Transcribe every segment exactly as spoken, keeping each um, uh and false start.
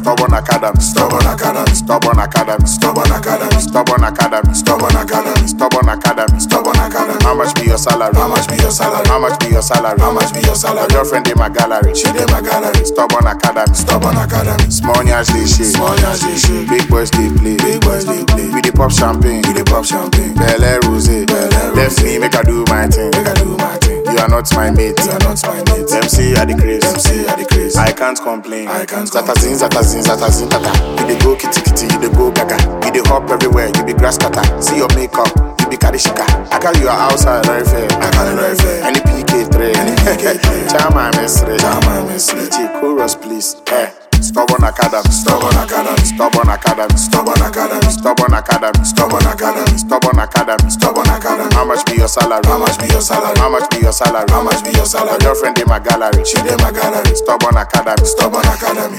Stubborn Academy, Stubborn Academy, Stubborn Academy, Stubborn Academy, Stubborn Academy, Stubborn Academy, Stubborn Academy, Stubborn Academy. How much be your salary? How much be your salary? How much be your salary? How much be your salary? Your girlfriend in my gallery, she in my gallery. Stubborn Academy, Stubborn Academy. Small nyash they shake, small nyash they shake. Big boys they play, big boys they play. We dey pop champagne, we dey pop champagne. Belle Rosé, left me make I do my thing, make I do my thing. You are not my mate, you are not my mate. Them say I the craze, them say I the craze. I can't complain, I can't complain. Zatazin, zatazin, zatazin, tata. You dey go kitty kitty, you dey go gaga. You dey hop everywhere, you be grass cutter. See your makeup, you be karishika. I call you outside, very fair. I call it very fair. Any P K three, any P K three. Chama mesre, chama mesre. D J chorus please. Hey. Stubborn Academy, Stubborn Academy, Stubborn Academy, Stubborn Academy, Stubborn Academy, Stubborn Academy, Stubborn Academy, Stubborn Academy. How much be your salary? How much be your salary? How much be your salary? How much be your salary? Your girlfriend in my gallery, she in my gallery. Stubborn Academy, Stubborn Academy.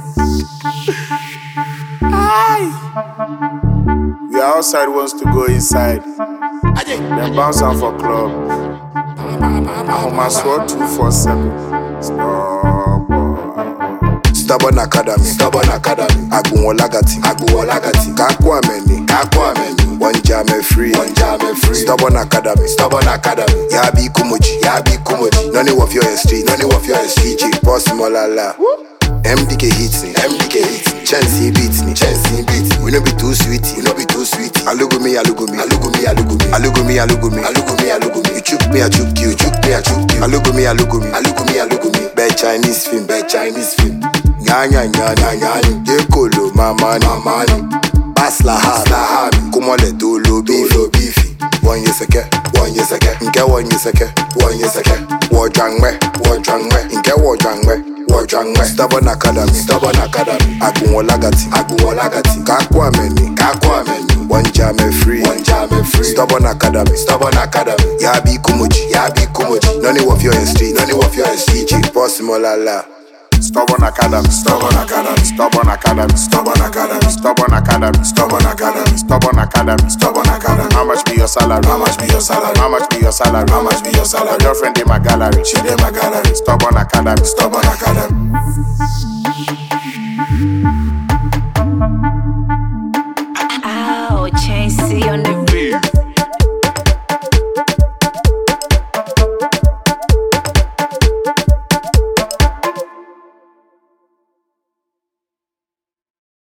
Aye. We are outside, wants to go inside. Then bounce on for club. I'm on sword two four seven. Stubborn. Stubborn Academy, Stubborn Academy. Agunwolagati, Agunwolagati. Kakwameni, Kakwameni. One jam free, one jam free. Stubborn Academy, Stubborn Academy. Yabi Kumoji, Yabi Kumoji. None of your street, none of your street. D J Boss Molala. M D K hits me, M D K hits me. Chelsea beats me, Chelsea beats me. We no be too sweet, we no be too sweet. Alugumi, alugumi, alugumi, alugumi, alugumi, alugumi, alugumi, alugumi. You chook me, I chook you, chook me, I chook you. Alugumi, alugumi, alugumi, alugumi. Bad Chinese film, bad Chinese film. Nya nya nya nya nya. Yekolo, mama, mama. Basla ha, basla ha. Kumole dolo beefy, beefy. One year seke, one year seke. Nke one year seke, one year seke. Wojangwe, wojangwe. Nke wojangwe. Stubborn Academy, Stubborn Academy. Agunwolagati, Agunwolagati. Kakwameni, Kakwameni. One jam free, one jam free. Stubborn Academy, Stubborn Academy. Yabi Kumoji, Yabi Kumoji. None of your street, none of your street. D J Boss Molala. Stubborn Academy, Stubborn Academy, Stubborn Academy, Stubborn Academy, Stubborn Academy, Stubborn Academy, Stubborn Academy, Stubborn Academy. How much be your salary? How much be your salary? How much be your salary? How much be your salary? Your girlfriend in my gallery, she in my gallery. Stubborn Academy, Stubborn Academy.